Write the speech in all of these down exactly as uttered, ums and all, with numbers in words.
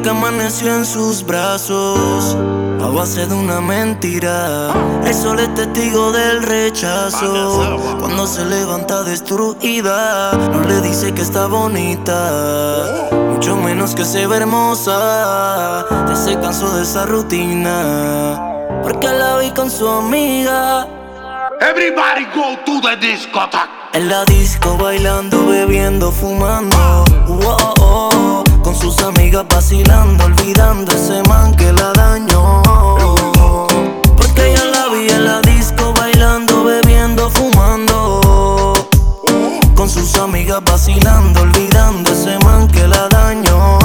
que amaneció en sus brazos a base de una mentira. El sol es testigo del rechazo. Cuando se levanta destruida, no le dice que está bonita, mucho menos que se ve hermosa. Ya se cansó de esa rutina, porque la vi con su amiga. Everybody go to the discotheque. En la disco bailando, bebiendo, fumando, oh, oh, oh, con sus amigas vacilando, olvidando ese man que la dañó. Porque yo la vi en la disco bailando, bebiendo, fumando, con sus amigas vacilando, olvidando ese man que la dañó.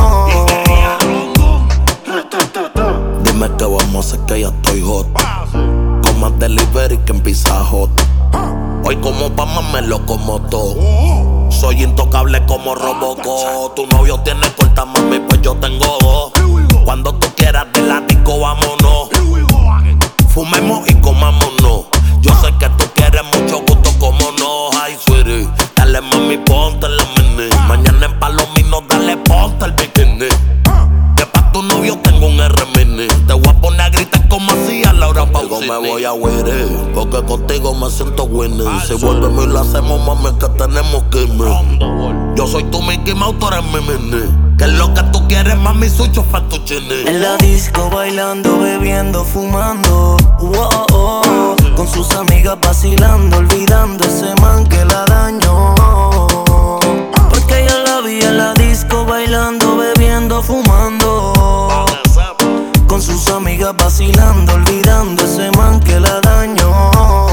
Dime qué vamos a hacer que ya estoy hot, con más delivery que en Pizza Hut. Hoy como Pama me lo como todo. Soy intocable como Robocop. Tu novio tiene corta, mami, pues yo tengo dos. Cuando tú quieras de la disco, vámonos. Fumemos y comámonos. Yo sé que tú quieres mucho gusto, como no. Ay, sweetie, dale mami, ponte la mini. Mañana en Palomino, dale ponte el bikini. Que pa' tu novio tengo un R mini. Te voy a poner a gritar como hacía Laura Pausini. Contigo me voy a huir, porque contigo me siento winning. Si volvemos y lo hacemos, mami, que tenemos que irme. Yo soy tu Mickey Mouse, tú eres mi mini. Que es lo que tú quieres, mami, soy fettuccine. En la disco bailando, bebiendo, fumando, oh, oh, oh, con sus amigas vacilando, olvidando ese man que la dañó. Porque yo la vi en la disco bailando, bebiendo, fumando, con sus amigas vacilando, olvidando ese man que la dañó.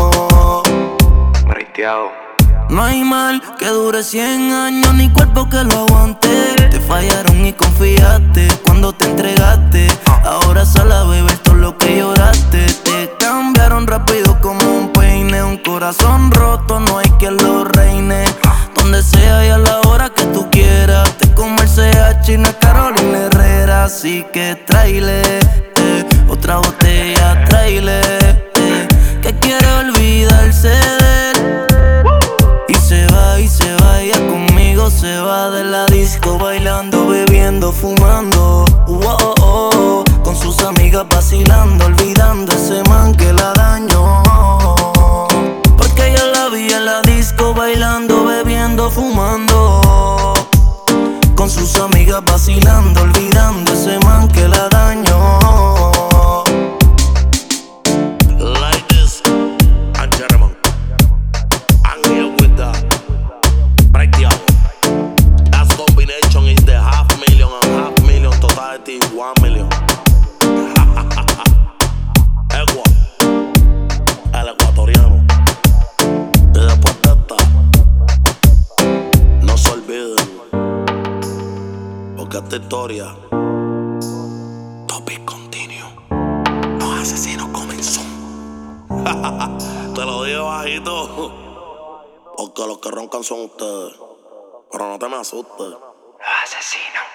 No hay mal que dure cien años, ni cuerpo que lo aguante. Te fallaron y confiaste cuando te entregaste. Ahora sal a beber todo lo que lloraste. Te cambiaron rápido como un peine. Un corazón roto, no hay quien lo reine. Donde sea y a la hora que tú quieras. Te como el C H, no es Carolina Herrera. Así que tráele eh, otra botella, tráele eh, que quiere olvidarse de él. Y se va, y se va, ella conmigo se va de la disco bailando, bebiendo, fumando, oh, oh, oh, con sus amigas vacilando, olvidando ese man que la dañó. Porque yo la vi en la disco bailando, bebiendo, fumando, con sus amigas vacilando, olvidando ese man que la dañó. Ladies and gentlemen, I'm here with the breakdown. That combination is the half million and half million totality one million. Egua, el ecuatoriano. Y después de esta, no se olviden, porque esta historia topic continuo. Los asesinos comenzó. Te lo digo bajito, porque los que roncan son ustedes. Pero no te me asustes. Los asesinos.